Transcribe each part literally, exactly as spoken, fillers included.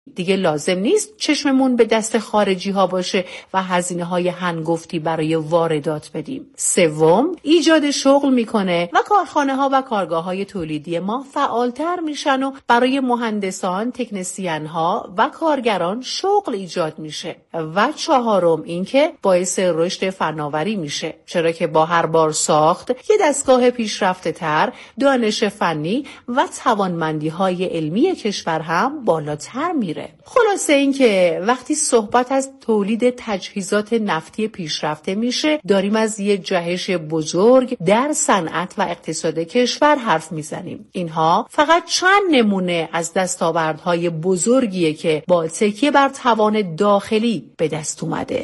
دیگه لازم نیست چشممون به دست خارجی ها باشه و هزینه های هنگفتی برای واردات بدیم. سوم، ایجاد شغل میکنه و کارخانه ها و کارگاه های تولیدی ما فعالتر میشن و برای مهندسان، تکنسین ها و کارگران شغل ایجاد میشه. و چهارم، اینکه باعث رشد فناوری میشه، چرا که با هر بار ساخت یه دستگاه پیشرفته تر، دانش فنی و توانمندی های علمی کشور هم بالاتر میره. خلاصه این که وقتی صحبت از تولید تجهیزات نفتی پیشرفته میشه، داریم از یه جهش بزرگ در صنعت و اقتصاد کشور حرف میزنیم. اینها فقط چند نمونه از دستاوردهای بزرگیه که با تکیه بر توان داخلی به دست اومده.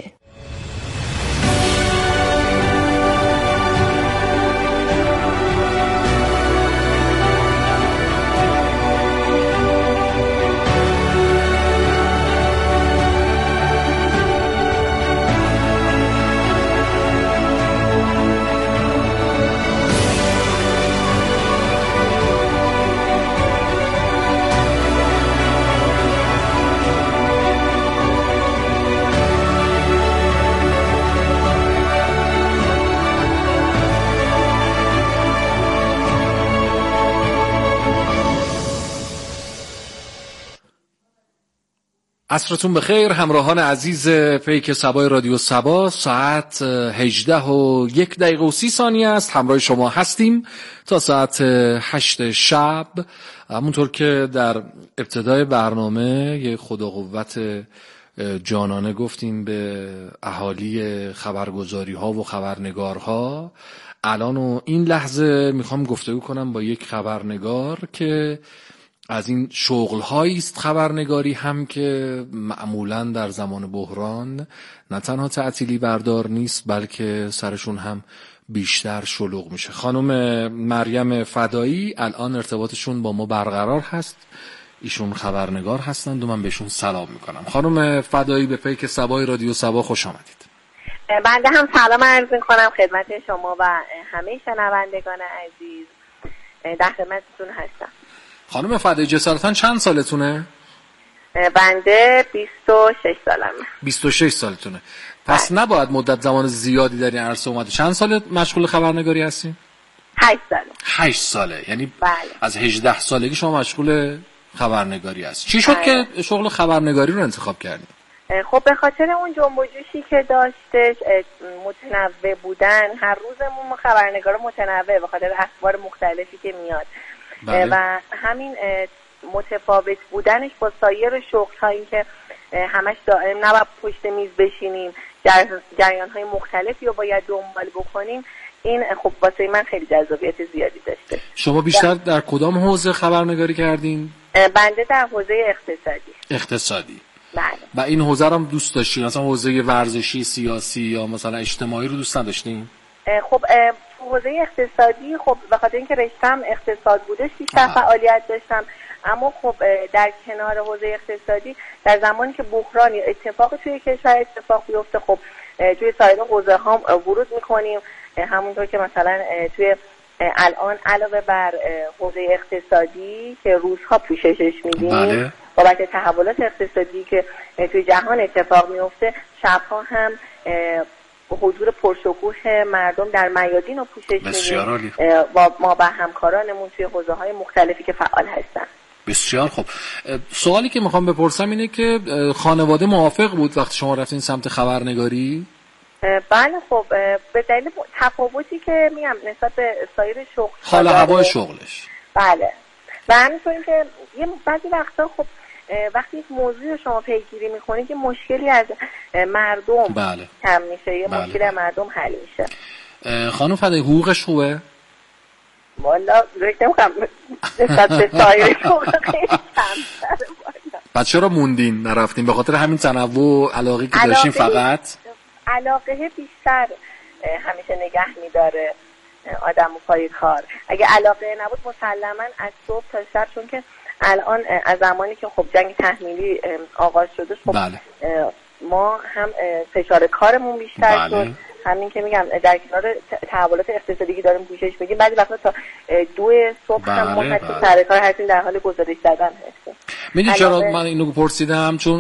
عصرتون بخیر همراهان عزیز پیک سبای رادیو سبا. ساعت هجده و یک دقیقه و سی ثانیه است. همراه شما هستیم تا ساعت هشت شب. همونطور که در ابتدای برنامه یه خدا قوت جانانه گفتیم به اهالی خبرگزاری ها و خبرنگارها، الان و این لحظه میخوام گفتگو کنم با یک خبرنگار که از این شغل‌هایی است خبرنگاری هم که معمولاً در زمان بحران نه تنها تعطیلی بردار نیست بلکه سرشون هم بیشتر شلوغ میشه. خانم مریم فدایی الان ارتباطشون با ما برقرار هست. ایشون خبرنگار هستند و من بهشون سلام میکنم. خانم فدایی به پیک سبای رادیو سبا خوش آمدید. بنده هم سلام عرض میکنم خدمت شما و همه شنوندگان عزیز. در خدمتتون هستم. خانم فدایی جسارتاً چند سالتونه؟ بنده بیست و شش سالمه. بیست و شش سالتونه. پس بله. نباید مدت زمان زیادی در این عرصه اومده. چند سال مشغول خبرنگاری هستین؟ هشت ساله. هشت ساله. یعنی بله. از هجده سالگی شما مشغول خبرنگاری هست. چی شد بله. که شغل خبرنگاری رو انتخاب کردید؟ خب به خاطر اون جنب و جوشی که داشتش، متنوع بودن، هر روزمون ما خبرنگارا متنوع به خاطر اخبار مختلفی که میاد. بله. و همین متفاوت بودنش با سایر شغل‌هایی که همش دائم نباید پشت میز بشینیم، جریان‌های مختلفی رو باید دنبال بکنیم، این خب واسه من خیلی جذابیت زیادی داشته. شما بیشتر در کدام حوزه خبرنگاری کردین؟ بنده در حوزه اقتصادی. اقتصادی. بله. و این حوزه رو هم دوست داشتین؟ مثلا حوزه ورزشی، سیاسی یا مثلا اجتماعی رو دوست نداشتین؟ خب حوزه اقتصادی خب به خاطر اینکه رشتم اقتصاد بودش بیشتر فعالیت داشتم، اما خب در کنار حوزه اقتصادی در زمانی که بحرانی اتفاق توی کشور اتفاق بیفته خب توی سایر حوزه ها ورود میکنیم. همونطور که مثلا توی الان علاوه بر حوزه اقتصادی که روزها پوششش میدیم بله. بابت تحولات اقتصادی که توی جهان اتفاق میفته، شبها هم حضور پرشکوه مردم در میادین رو پوشش میدیم با ما و همکارانمون توی حوزه‌های مختلفی که فعال هستن. بسیار خب. سوالی که میخوام بپرسم اینه که خانواده موافق بود وقتی شما رفتین سمت خبرنگاری؟ بله خب به دلیل تفاوتی که میگم نسبت به سایر شغل، حال هوای شغلش. بله. و همینطور که یه بعضی وقتا خب وقتی یک موضوع رو شما پیگیری میکنید که مشکلی از مردم بله. کم میشه، یه بله. مشکلی از مردم حل میشه. خانم فدایی حقوقش خوبه؟ والا رکتم خم نسبت به سایر شغل خیلی کمتره. بعد چرا موندین نرفتین؟ به خاطر همین تنوع علاقه که داشتین فقط؟ علاقه بیشتر همیشه نگه میداره آدم و پای کار. اگه علاقه نبود مسلما از صبح تا شب، چون که الان از زمانی که خب جنگ تحمیلی آغاز شده خب بله. ما هم فشار کارمون بیشتر بله. شد، همین که میگم در کنار تحولات اقتصادی که داریم پوشش میدیم بعضی وقتا تا دو صبح هم ما حتی سر کار هستیم در حال گزارش دادن هستیم. میدونی چرا من اینو پرسیدم؟ چون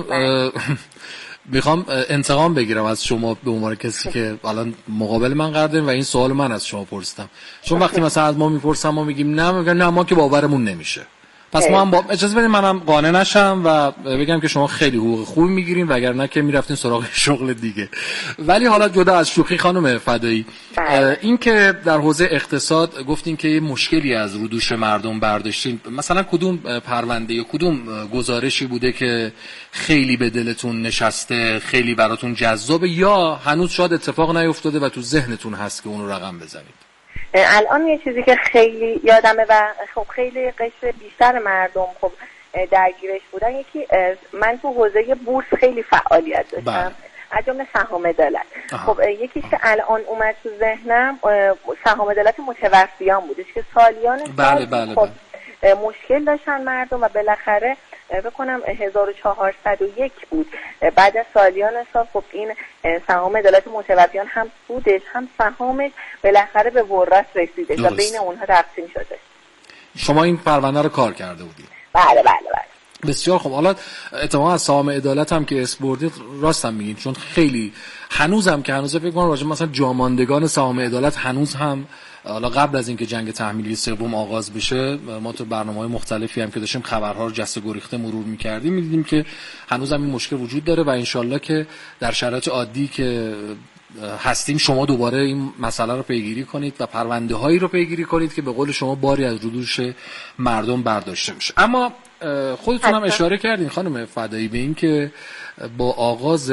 میخوام انتقام بگیرم از شما به عنوان کسی که الان مقابل من قرار دارین و این سوال من از شما پرسیدم. چون وقتی مثلا از ما میپرسم ما میگیم نه، میگن نه ما که باورمون نمیشه. پس ما هم با... اجازه بدین منم قانع نشم و بگم که شما خیلی حقوق خوبی میگیرین وگرنه که میرفتین سراغ شغل دیگه. ولی حالا جدا از شوخی خانم فدایی، این که در حوزه اقتصاد گفتین که یه مشکلی از رو دوش مردم برداشتین، مثلا کدوم پرونده یا کدوم گزارشی بوده که خیلی به دلتون نشسته، خیلی براتون جذابه، یا هنوز شاید اتفاق نیفتاده و تو ذهنتون هست که اون رو رقم بزنید؟ الان یه چیزی که خیلی یادمه و خب خیلی قشر بیشتر مردم خب درگیرش بودن، یکی من تو حوزه بورس خیلی فعالیت داشتم، از جمله سهام عدالت. خب یکیش که الان اومد تو ذهنم سهام عدالت متوفیان بودش که سالیان بله بله خب بله. مشکل داشتن مردم و بالاخره بکنم هزار و چهارصد و یک بود بعد از سالیان سال. خب این سهام عدالت متوفیان هم بودش هم سهامش بالاخره به ورث رسیدش و بین اونها تقسیم شده. شما این پرونده رو کار کرده بودید؟ بله بله بله. بسیار خوب. حالا اتفاقا از سهام عدالت هم که اسم بردید راستم میگین، چون خیلی هنوزم که هنوز فکر کنم راجع مثلا جاماندگان سهام عدالت هنوز هم، حالا قبل از اینکه جنگ تحمیلی سوم آغاز بشه ما تو برنامه‌های مختلفی هم که داشتیم خبرها رو جسته گریخته مرور می‌کردیم می‌دیدیم که هنوز هم این مشکل وجود داره و انشالله که در شرایط عادی که هستیم شما دوباره این مسئله رو پیگیری کنید و پرونده هایی رو پیگیری کنید که به قول شما باری از رو دوش مردم برداشته میشه. اما خودتون هم اشاره کردین خانم فدایی به این که با آغاز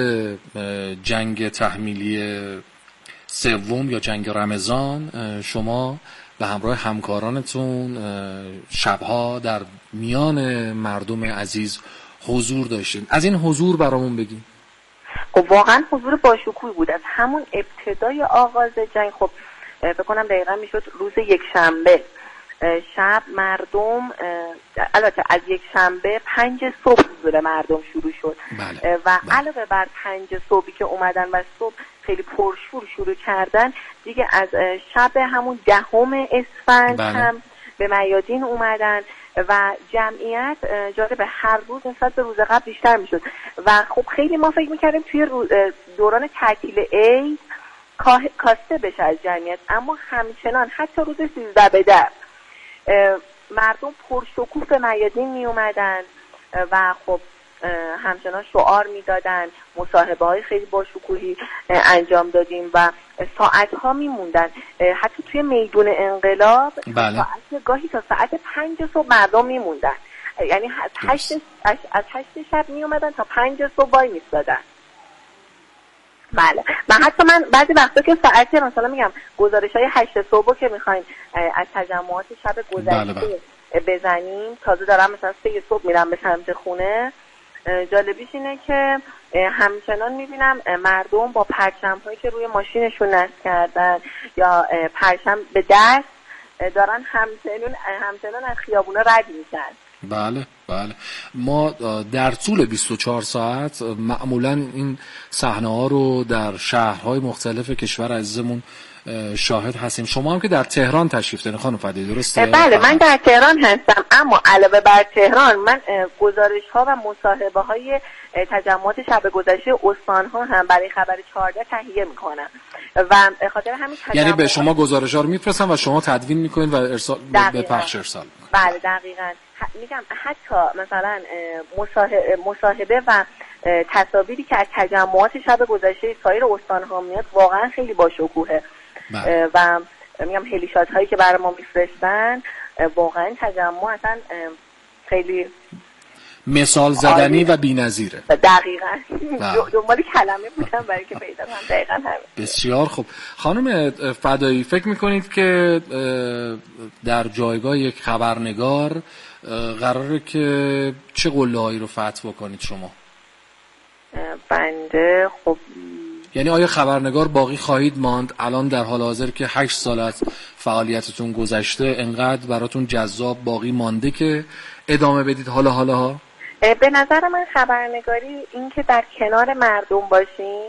جنگ تحمیلی سوم یا جنگ رمضان شما به همراه همکارانتون شبها در میان مردم عزیز حضور داشتین. از این حضور برامون بگین. خب واقعا حضور باشکوهی بود. از همون ابتدای آغاز جنگ خب فکر کنم دقیقاً میشد روز یک شنبه شب مردم، البته از یک شنبه پنج صبح حضور مردم شروع شد. بله. و بله. علاوه بر پنج صبحی که اومدن و صبح خیلی پرشور شروع کردن، دیگه از شب همون دهم اسفند بله. هم به میادین اومدن و جمعیت جالب هر روز نسبت به روز قبل بیشتر میشد و خب خیلی ما فکر میکردیم توی دوران تعطیل عید کاسته بشه از جمعیت، اما همچنان حتی روز سیزده به در مردم پرشکوه به میادین می اومدن و خب همچنان شعار میدادن، مصاحبه های خیلی باشکوهی انجام دادیم و ساعت ها میموندن حتی توی میدون انقلاب. بله. ساعت گاهی تا ساعت پنج صبح مردم میموندن، یعنی از هشت از هشت شب می اومدن تا پنج صبح وای میستادن. بله. و حتی من بعضی وقتا که ساعت مثلا میگم گزارش های هشت صبح که میخوایم از تجمعات شب گذشته بله بله. بزنیم، تازه دارم مثلا سه صبح میرم به سمت خونه، جالبیش اینه که همچنان میبینم مردم با پرچم هایی که روی ماشینشون نصب کردن یا پرچم به دست دارن همچنان همچنان از خیابونا رد میشن. بله بله. ما در طول بیست و چهار ساعت معمولا این صحنه ها رو در شهرهای مختلف کشور عزیزمون شاهد هستیم. شما هم که در تهران تشریف دارین خانم فدایی، درسته؟ بله من در تهران هستم، اما علاوه بر تهران من گزارش ها و مصاحبه های تجمعات شب گذشته استان ها هم برای خبر چهارده تهیه میکنم و خاطر همین یعنی به شما گزارش ها رو میفرستن و شما تدوین میکنین و ارسال به پخش ارسال میکنین. بله دقیقاً. میگم حتی مثلا مصاحبه و تصاویری که از تجمعات شب گذشته سایر استان ها میاد واقعا خیلی باشکوهه. بله. و میگم هلیشات هایی که برای ما میفرستن واقعا تجمع اصلا خیلی مثال زدنی و بی‌نظیره. دقیقاً. دنبال کلمه بودم برای که پیدا کنم. دقیقاً همین. بسیار خوب. خانم فدایی فکر میکنید که در جایگاه یک خبرنگار قراره که چه قله‌هایی رو فتح بکنید شما؟ بنده خب یعنی آیا خبرنگار باقی خواهید ماند الان در حال حاضر که هشت سال از فعالیتتون گذشته انقدر براتون جذاب باقی مانده که ادامه بدید حالا حالا ها؟ به نظر من خبرنگاری این که در کنار مردم باشیم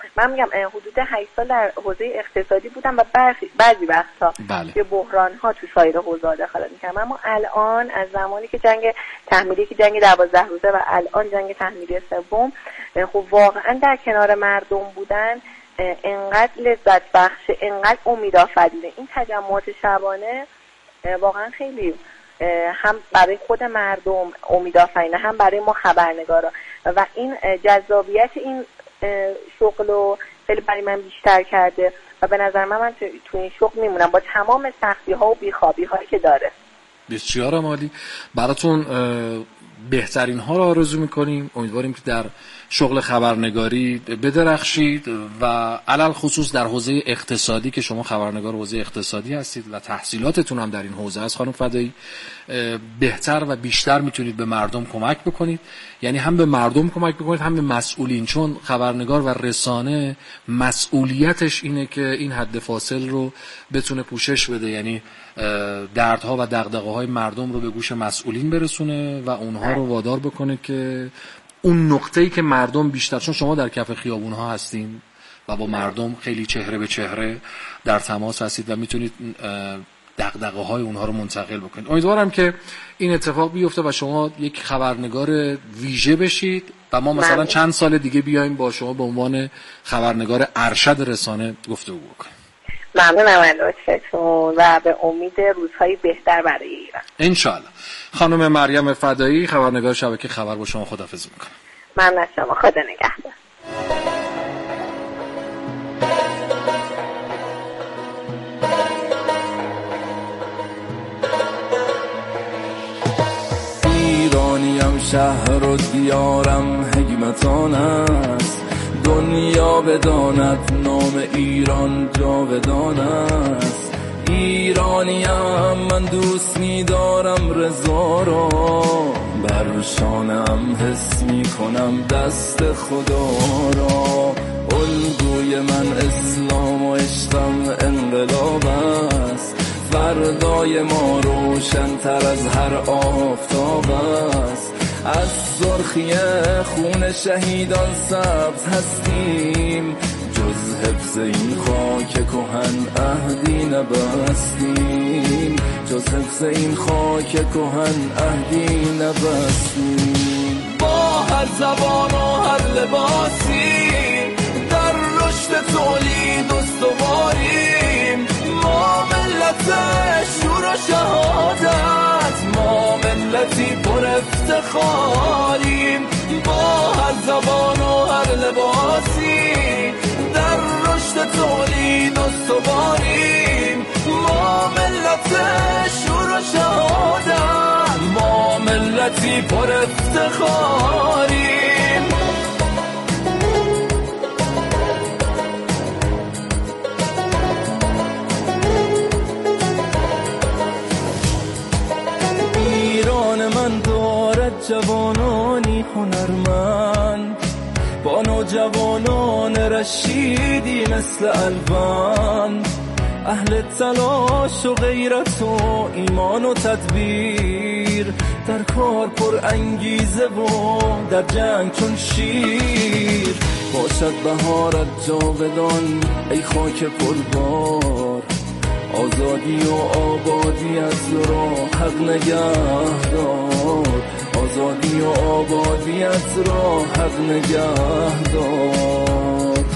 من میگم حدود هشت سال در حوزه اقتصادی بودم و بعضی وقتا بله. به بحران ها تو سایر حوزه دخالت میکردم. اما الان از زمانی که جنگ تحمیلی که جنگ دوازده روزه و الان جنگ تحمیلی سوم، خب واقعا در کنار مردم بودن انقدر لذت بخش، انقدر امیدآفرینه. این تجمعات شبانه واقعا خیلی هم برای خود مردم امیدآفرینه، هم برای ما خبرنگارا، و این جذابیت این شغل رو خیلی برای من بیشتر کرده و به نظر من من تو این شغل میمونم با تمام سختی ها و بیخوابی هایی که داره. بسیار عالی. براتون بهترین ها رو آرزو میکنیم. امیدواریم که در شغل خبرنگاری بدرخشید و علل خصوص در حوزه اقتصادی که شما خبرنگار حوزه اقتصادی هستید و تحصیلاتتون هم در این حوزه است خانم فدایی، بهتر و بیشتر میتونید به مردم کمک بکنید. یعنی هم به مردم کمک بکنید هم به مسئولین، چون خبرنگار و رسانه مسئولیتش اینه که این حد فاصل رو بتونه پوشش بده، یعنی دردها و دغدغه‌های مردم رو به گوش مسئولین برسونه و اونها رو وادار بکنه که اون نقطه‌ای که مردم بیشتر، چون شما در کف خیابون‌ها هستین و با مردم خیلی چهره به چهره در تماس هستید و میتونید دغدغه‌های اونها رو منتقل بکنید. امیدوارم که این اتفاق بیفته و شما یک خبرنگار ویژه بشید و ما مثلا من. چند سال دیگه بیایم با شما به عنوان خبرنگار ارشد رسانه گفتگو بکنیم. ممنونم از لطفتون و به امید روزهای بهتر برای ایران انشالله. خانم مریم فدایی، خبرنگار شبکه خبر، با شما خداحافظی میکنم. ممنون از شما، خدا نگهدار. ایرانیم شهر و دیارم حکمتان است، دنیا بداند نام ایران جاودان است. ایرانیم من دوست می‌دارم رضا را، بر شانم حس می‌کنم دست خدا را. الگوی من اسلام و عشقم انقلاب است، فردای ما روشن‌تر از هر آفتاب است. از سرخی خون شهیدان سبز هستیم، جز حفظ این خاک کهن عهدی نبستیم، جز حفظ این خاک کهن عهدی نبستیم. با هر زبان و هر لباسی در رشد تولید استواریم، ما ملت شور و شهادت، ما ملتی پر افتخاریم. با هر زبان و هر لباسی در رشد تولید استواریم، ما ملت شور و شهادت، ما ملتی پر افتخاریم. من دارد جوانانی هنرمند، با نوجوانان رشیدی مثل الوند، اهل تلاش و غیرت و ایمان و تدبیر، در کار پر انگیزه و در جنگ چون شیر. باشد بهارت جاودان ای خاک پربار، آزادی و آبادی از را حق نگهدار، آزادی و آبادی از را حق نگهدار.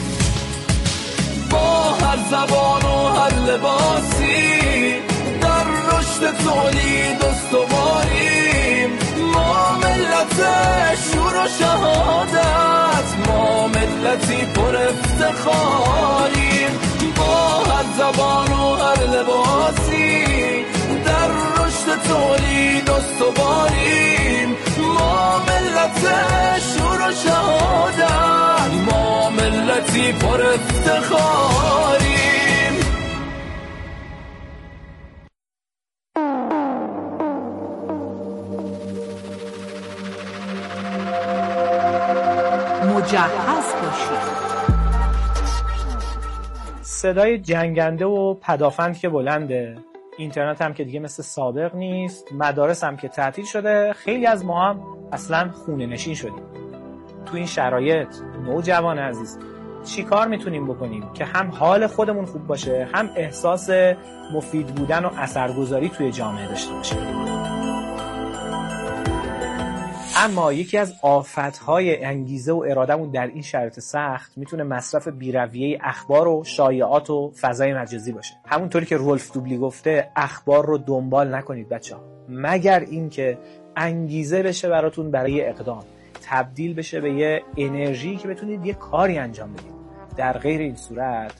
با هر زبان و هر لباسی در رشد تولید استواریم، ما ملت شور و شهادت، ما ملتی پر افتخاریم. با هر زبان و هر لباسی در رشد تولید استواریم، ما ملت شور و شهادت، ما ملتی پر افتخاریم. مجهز باشید. صدای جنگنده و پدافند که بلنده، اینترنت هم که دیگه مثل سابق نیست، مدارس هم که تعطیل شده، خیلی از ما هم اصلا خونه نشین شدیم. تو این شرایط نوجوان عزیز چی کار میتونیم بکنیم که هم حال خودمون خوب باشه، هم احساس مفید بودن و اثرگذاری توی جامعه داشته باشیم. اما یکی از آفت‌های انگیزه و ارادهمون در این شرایط سخت میتونه مصرف بی‌رویه اخبار و شایعات و فضای مجازی باشه. همونطوری که رولف دوبلی گفته اخبار رو دنبال نکنید بچه‌ها، مگر اینکه انگیزه بشه براتون برای اقدام، تبدیل بشه به یه انرژی که بتونید یه کاری انجام بدید. در غیر این صورت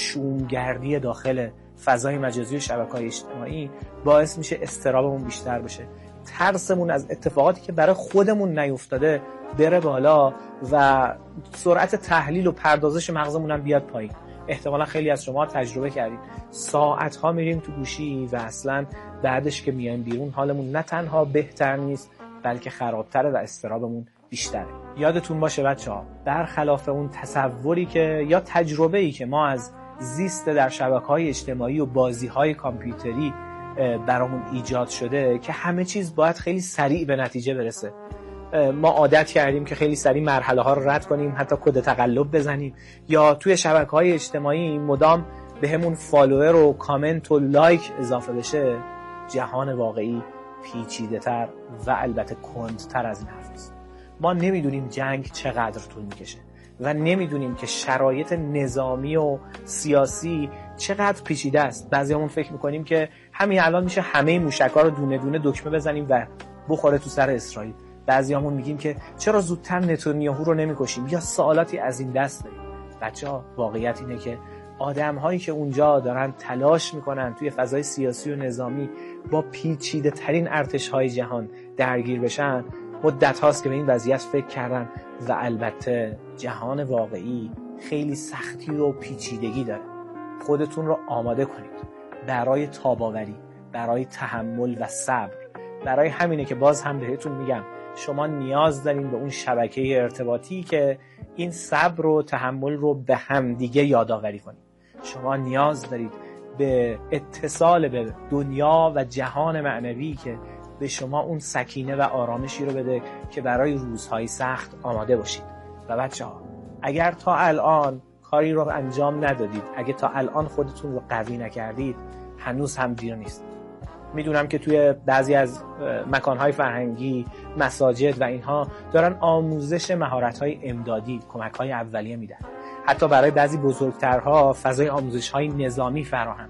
شومگردی داخل فضای مجازی و شبکه‌های اجتماعی باعث میشه اضطرابمون بیشتر بشه، ترسمون از اتفاقاتی که برای خودمون نیفتاده بره بالا و سرعت تحلیل و پردازش مغزمون هم بیاد پایین. احتمالا خیلی از شما تجربه کردید ساعت‌ها میریم تو گوشی و اصلا بعدش که میایم بیرون حالمون نه تنها بهتر نیست بلکه خرابتره و اضطرابمون بیشتره. یادتون باشه بچه‌ها، برخلاف اون تصوری که یا تجربه‌ای که ما از زیست در شبکه‌های اجتماعی و بازی‌های کامپیوتری برامون ایجاد شده که همه چیز باید خیلی سریع به نتیجه برسه، ما عادت کردیم که خیلی سریع مرحله ها رو رد کنیم، حتی کد تقلب بزنیم یا توی شبکه‌های اجتماعی مدام به همون فالوور و کامنت و لایک اضافه بشه. جهان واقعی پیچیده‌تر و البته کندتر از این حرف است. ما نمیدونیم جنگ چقدر طول میکشه و نمیدونیم که شرایط نظامی و سیاسی چقدر پیچیده است. بعضیامون فکر میکنیم که همین الان میشه همه موشک‌ها رو دونه دونه دکمه بزنیم و بخوره تو سر اسرائیل. بعضیامون میگیم که چرا زودتر نتانیاهو رو نمیکشیم یا سوالاتی از این دست داریم. بچه‌ها واقعیت اینه که آدم‌هایی که اونجا دارن تلاش میکنن توی فضای سیاسی و نظامی با پیچیده ترین ارتش‌های جهان درگیر بشن، مدت هاست که به این وضعیت فکر کردن و البته جهان واقعی خیلی سختی و پیچیدگی داره. خودتون رو آماده کنید برای تاباوری، برای تحمل و صبر. برای همینه که باز هم بهتون میگم شما نیاز دارین به اون شبکه ارتباطی که این صبر و تحمل رو به هم دیگه یادآوری کنید. شما نیاز دارید به اتصال به دنیا و جهان معنوی که به شما اون سکینه و آرامشی رو بده که برای روزهای سخت آماده باشید. و بچه‌ها اگر تا الان کاری رو انجام ندادید، اگه تا الان خودتون رو قوی نکردید، هنوز هم دیر نیست. میدونم که توی بعضی از مکانهای فرهنگی، مساجد و اینها دارن آموزش مهارت‌های امدادی، کمک‌های اولیه میدن. حتی برای بعضی بزرگترها فضای آموزش‌های نظامی فراهمه.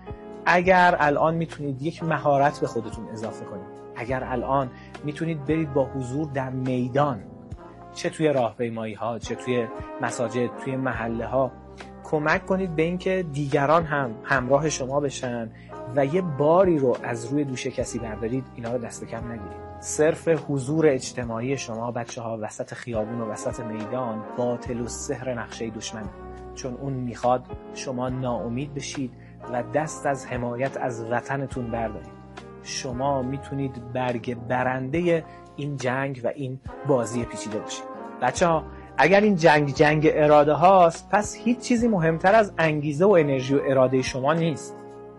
اگر الان میتونید یک مهارت به خودتون اضافه کنید، اگر الان میتونید برید با حضور در میدان، چه توی راهپیمایی‌ها، چه توی مساجد، توی محله‌ها، کمک کنید به اینکه دیگران هم همراه شما بشن و یه باری رو از روی دوش کسی بردارید، اینا رو دست کم نگیرید. صرف حضور اجتماعی شما بچه‌ها وسط خیابون و وسط میدان باطل و سحر نقشه دشمنه، چون اون میخواد شما ناامید بشید و دست از حمایت از وطنتون بردارید. شما میتونید برگ برنده این جنگ و این بازی پیچیده باشید. بچه‌ها اگر این جنگ جنگ اراده هاست، پس هیچ چیزی مهمتر از انگیزه و انرژی و اراده شما نیست.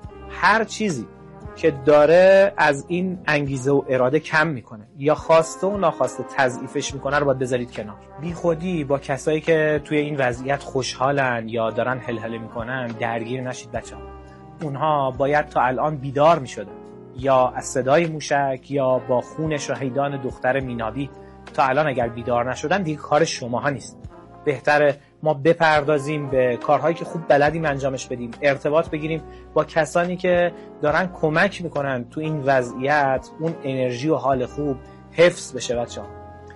هر چیزی که داره از این انگیزه و اراده کم میکنه یا خواسته و ناخواسته تضعیفش میکنه رو باید بذارید کنار. بی خودی با کسایی که توی این وضعیت خوشحالن یا دارن هلهله میکنن درگیر نشید بچه‌ها. اونها باید تا الان بیدار میشدن، یا از صدای موشک یا با خون شهیدان دختر مینابی تا الان اگر بیدار نشدن دیگه کار شماها نیست. بهتره ما بپردازیم به کارهایی که خوب بلدیم انجامش بدیم، ارتباط بگیریم با کسانی که دارن کمک میکنن تو این وضعیت اون انرژی و حال خوب حفظ بشه بچه‌ها.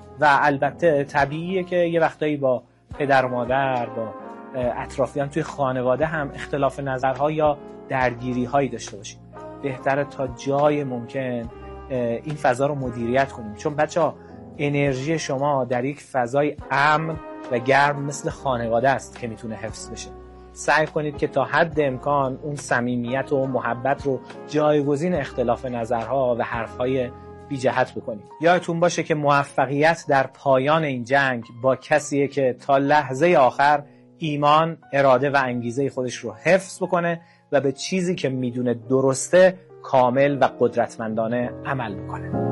و البته طبیعیه که یه وقتایی با پدر و مادر، با اطرافیان توی خانواده هم اختلاف نظرها یا درگیری هایی داشته باشیم. بهتره تا جای ممکن این فضا رو مدیریت کنیم، چون بچه‌ها انرژی شما در یک فضای امن و گرم مثل خانواده است که میتونه حفظ بشه. سعی کنید که تا حد امکان اون صمیمیت و محبت رو جایگزین اختلاف نظرها و حرفهای بی جهت بکنید. یادتون باشه که موفقیت در پایان این جنگ با کسیه که تا لحظه آخر ایمان، اراده و انگیزه خودش رو حفظ بکنه و به چیزی که میدونه درسته کامل و قدرتمندانه عمل میکنه.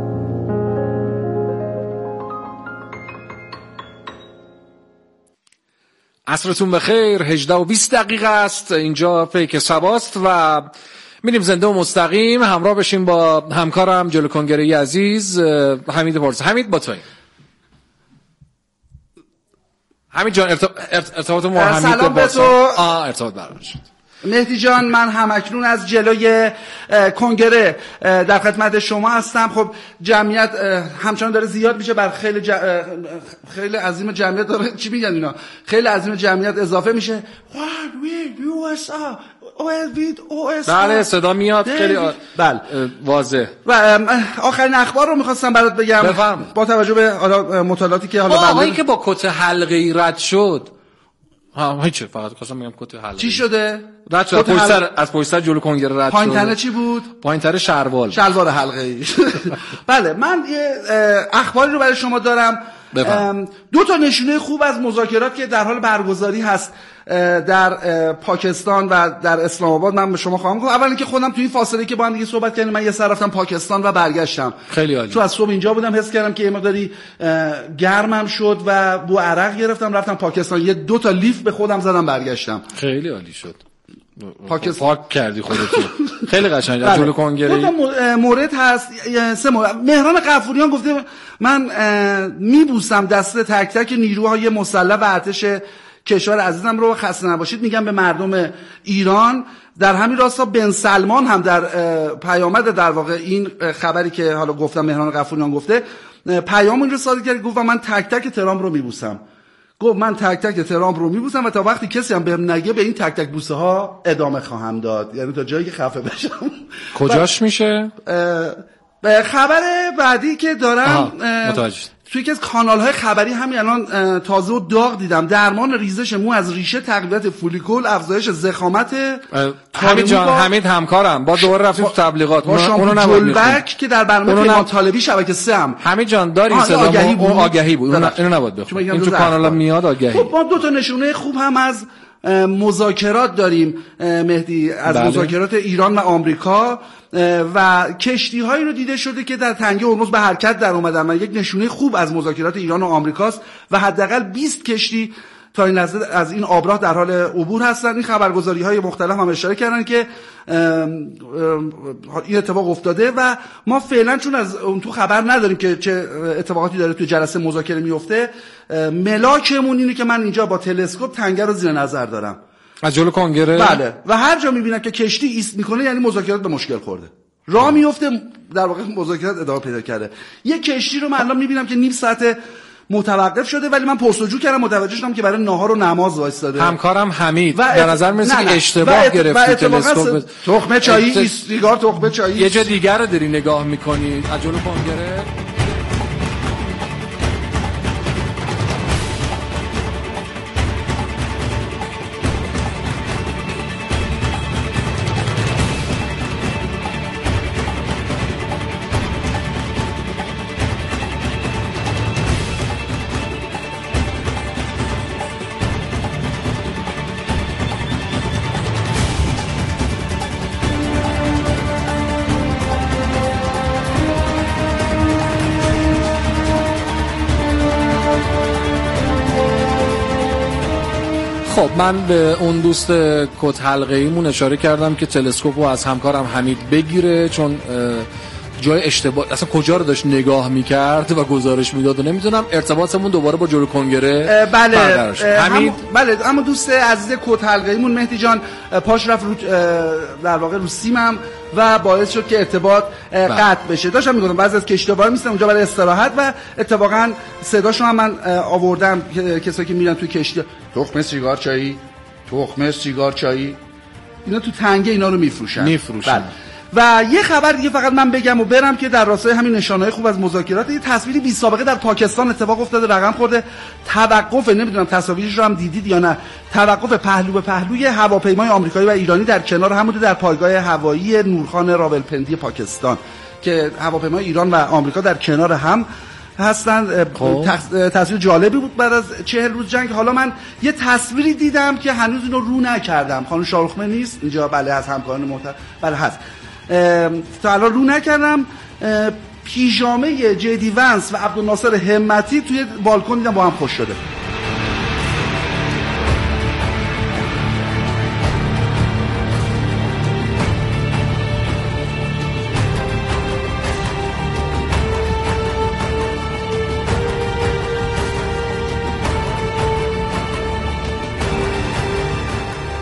عصرتون بخیر. هجده و بیست دقیقه است. اینجا پیک سباست و میریم زنده و مستقیم همراه بشیم با همکارم جلو کنگره‌ای عزیز حمید پارسا. حمید با توییم. حمید جان ارتباط ما حمید سلام به تو. آه ارتباط برقرار شد. مهدی جان، من همکنون از جلوی کنگره در خدمت شما هستم. خب جمعیت همچنان داره زیاد میشه، بر خیلی ج... خیلی عظیم جمعیت داره چی میگن اینا خیلی عظیم جمعیت اضافه میشه. بله صدا میاد خیلی آ... بله واضح. و آخرین اخبار رو میخواستم برات بگم. بفرم. با توجه به حالا مطالعاتی که حالا آقایی که با کت حلقه‌ای رد شد. ها هیچ، فقط خواستم بگم کت حلقه‌ای چی شده؟ رد شد پشت سر از پشت سر جلو کنگره رد شد. پایین‌تره چی بود؟ پایین‌تره شلوار شلوار حلقه‌ای. بله من یه اخباری رو برای شما دارم. دو تا نشونه خوب از مذاکرات که در حال برگزاری هست در پاکستان و در اسلام آباد من به شما خواهم گفت. اول اینکه خودم توی این فاصله که با هم دیگه صحبت کردیم من یه سر رفتم پاکستان و برگشتم. خیلی عالی. چون از صبح اینجا بودم حس کردم که یه مقداری گرمم شد و بو عرق گرفتم، رفتم پاکستان یه دو تا لیف به خودم زدم برگشتم. خیلی عالی شد. پاکستان پاک کردی خودتو. خیلی قشنگ. جلو کنگره دو تا مورد هست. سه مورد. مهران غفوریان گفته من میبوسم دست تک تک نیروهای مسلح و ارتش کشور عزیزم رو. خسته نباشید میگم به مردم ایران. در همین راستا بن سلمان هم در پیامد در واقع این خبری که حالا گفتم مهران غفوریان گفته پیام این رو صادر کرد، گفت من تک تک ترامپ رو میبوسم. گفت من تک تک ترامپ رو میبوسم و تا وقتی کسی هم بهم نگه به این تک تک بوسه ها ادامه خواهم داد، یعنی تا جایی که خفه بشم. کجاش میشه؟ خبر بعدی که دارم متوجه توی یکی از کانال‌های خبری همین الان تازه و داغ دیدم. درمان ریزش مو از ریشه، تقویت فولیکول، افزایش ضخامت. حمید جان، حمید همکارم با دوباره رفتیم تو تبلیغات. اونو جلبک که در برنامه پیمان طالبی شبکه سه هم. حمید جان داریم صدا آگهی اون آگهی بود. اینو نباید بخونیم. این تو کانالا میاد آگهی. خب ما دو تا نشونه خوب هم از مذاکرات داریم مهدی، از بله. مذاکرات ایران و آمریکا و کشتی هایی رو دیده شده که در تنگه هرمز به حرکت در اومدن و یک نشونه خوب از مذاکرات ایران و آمریکاست و حداقل بیست کشتی تا این لحظه از این آبراه در حال عبور هستن. این خبرگزاری های مختلف هم اشاره کردن که ام ام این اتفاق افتاده و ما فعلا چون از اون تو خبر نداریم که چه اتفاقاتی داره تو جلسه مذاکره میفته، ملاکمون اینه که من اینجا با تلسکوپ تنگه رو زیر نظر دارم از جلو کنگره. بله و هر جا میبینم که کشتی ایست میکنه یعنی مذاکرات به مشکل خورده، راه میفته، در واقع مذاکرات ادامه پیدا کرده. یه کشتی رو من الان میبینم که نیم ساعت متوقف شده ولی من پرسجو کردم متوجه شدم که برای ناهار و نماز وایساده. همکارم حمید به نظر میاد که اشتباه گرفتی تلسکوپ. تخمه چایی سیگار تخمه چایی یه جا دیگر رو داری نگاه میکنی از جلو کنگره. خب من به اون دوست کت حلقه‌ایمون اشاره کردم که تلسکوپو از همکارم حمید بگیره، چون جای اشتباه اصلا کجا رو داشت نگاه میکرد و گزارش میداد و نمیدونم. ارتباطمون دوباره با جلو کنگره بله حمید. بله اما دوست عزیز کت حلقه‌ایمون مهدی جان پاش رفت رو در واقع رو سیمم و باعث شد که ارتباط قطع بشه. داشتم میگفتم بعضی از کشتی‌ها میستن اونجا برای استراحت و اتفاقا صداشو هم من آوردم کسایی که میرن توی کشتی. تخمه سیگار چایی، تخمه سیگار چایی، اینا تو تنگه اینا رو میفروشن میفروشن. و یه خبر دیگه فقط من بگم و برم که در راستای همین نشانه‌های خوب از مذاکرات یه تصویری بی سابقه در پاکستان اتفاق افتاده، رقم خورده. توقف، نمیدونم تصاویرش رو هم دیدید یا نه، توقف پهلو به پهلوی هواپیمای آمریکایی و ایرانی در کنار هم بوده در پایگاه هوایی نورخان راولپندی پاکستان که هواپیمای ایران و آمریکا در کنار هم هستن. تصویر جالبی بود بعد از چهل روز جنگ. حالا من یه تصویری دیدم که هنوز اینو رو نکردم. خانم شاروخمه نیست اینجا؟ بله از همکاران محترم بله هست. تا الان رو نکردم. پیژامه جدی ونس و عبدالناصر همتی توی بالکن دیدم با هم خوش شده.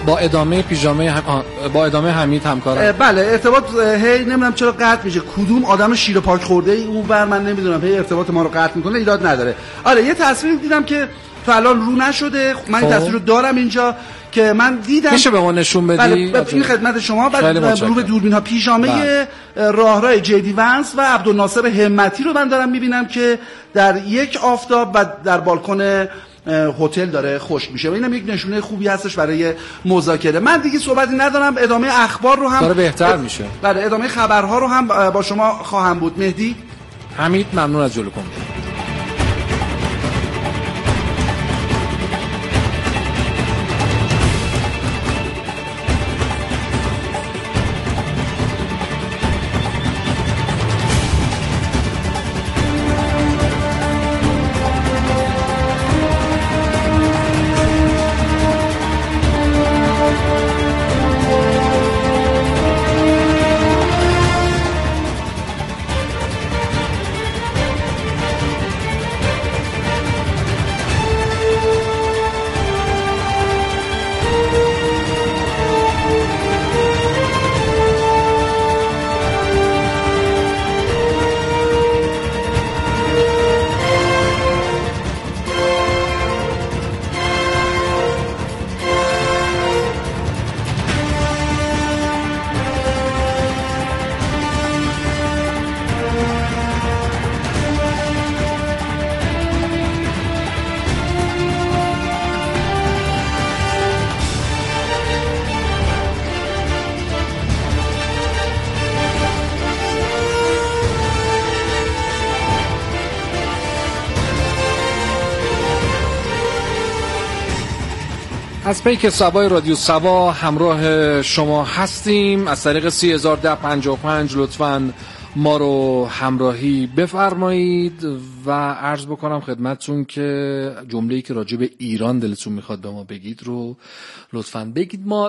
با ادامه پیژامه هم... با ادامه حمید همکارم. بله ارتباط هی نمیدونم چرا قطع میشه، کدوم آدم شیر پاک خورده ای اون بر من نمیدونم هی ارتباط ما رو قطع میکنه. ایراد نداره. آره یه تصویر دیدم که تو الان رو نشده، من این تصویر رو دارم اینجا که من دیدم. میشه به ما نشون بدی؟ بله این خدمت شما. بعد رو به دوربین ها پیژامه راهرای جیدی ونس و عبدالناصر همتی رو من دارم میبینم که در یک آفتاب و در بالکن هتل داره خشک میشه و اینم یک نشونه خوبی هستش برای مذاکره. من دیگه صحبتی ندارم، ادامه اخبار رو هم داره بهتر میشه. بله ادامه خبرها رو هم با شما خواهم بود. مهدی حمید ممنون از جلوکم. از پیک سبای رادیو سبا همراه شما هستیم. از طریق سی هزار ده پنجاه و پنج لطفاً ما رو همراهی بفرمایید و عرض بکنم خدمتتون که جمله‌ای که راجع به ایران دلتون میخواد به ما بگید رو لطفاً بگید. ما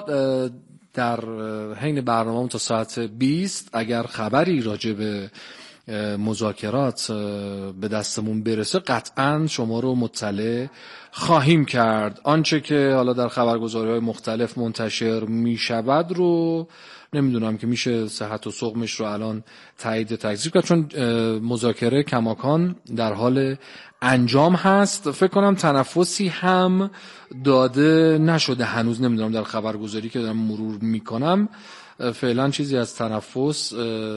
در حین برنامه تا ساعت بیست اگر خبری راجع به مذاکرات به دستمون برسه قطعاً شما رو مطلع خواهیم کرد. آنچه که حالا در خبرگزاری‌های مختلف منتشر میشود رو نمیدونم که میشه صحت و سقمش رو الان تایید تکذیب کرد، چون مذاکره کماکان در حال انجام هست. فکر کنم تنفسی هم داده نشده هنوز، نمیدونم در خبرگزاری که دارم مرور میکنم فعلا چیزی از تنفس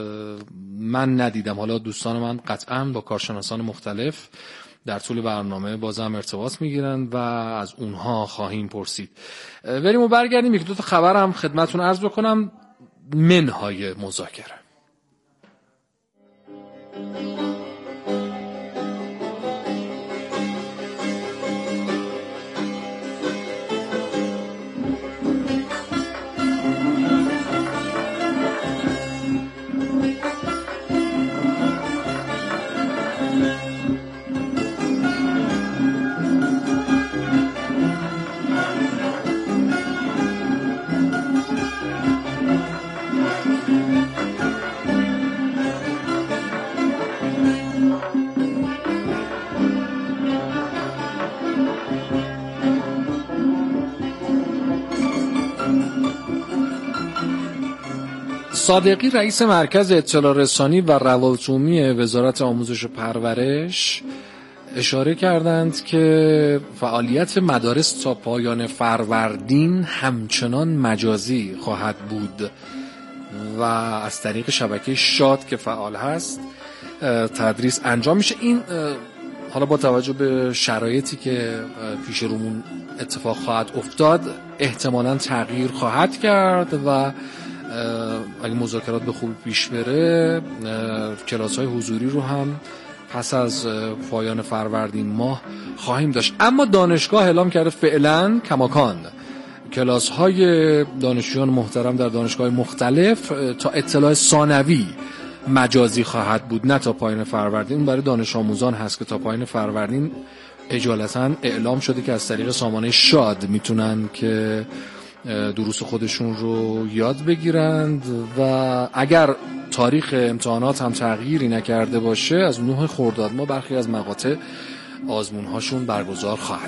من ندیدم. حالا دوستان من قطعا با کارشناسان مختلف در طول برنامه بازم ارتباط میگیرن و از اونها خواهیم پرسید. بریم و برگردیم یک دو تا خبر هم خدمتتون عرض بکنم منهای مذاکره. صادقی رئیس مرکز اطلاع رسانی و روابط عمومی وزارت آموزش و پرورش اشاره کردند که فعالیت مدارس تا پایان فروردین همچنان مجازی خواهد بود و از طریق شبکه شاد که فعال هست تدریس انجام میشه. این حالا با توجه به شرایطی که پیش رومون اتفاق خواهد افتاد احتمالاً تغییر خواهد کرد و اگه مذاکرات به خوبی پیش بره کلاس‌های حضوری رو هم پس از پایان فروردین ماه خواهیم داشت. اما دانشگاه اعلام کرده فعلا کماکان کلاس‌های دانشجویان محترم در دانشگاه مختلف تا اطلاع ثانوی مجازی خواهد بود، نه تا پایان فروردین. برای دانش آموزان هست که تا پایان فروردین اجالتا اعلام شده که از طریق سامانه شاد میتونن که دروس خودشون رو یاد بگیرند و اگر تاریخ امتحانات هم تغییری نکرده باشه از نه خرداد ماه برخی از مقاطع آزمون‌هاشون برگزار خواهد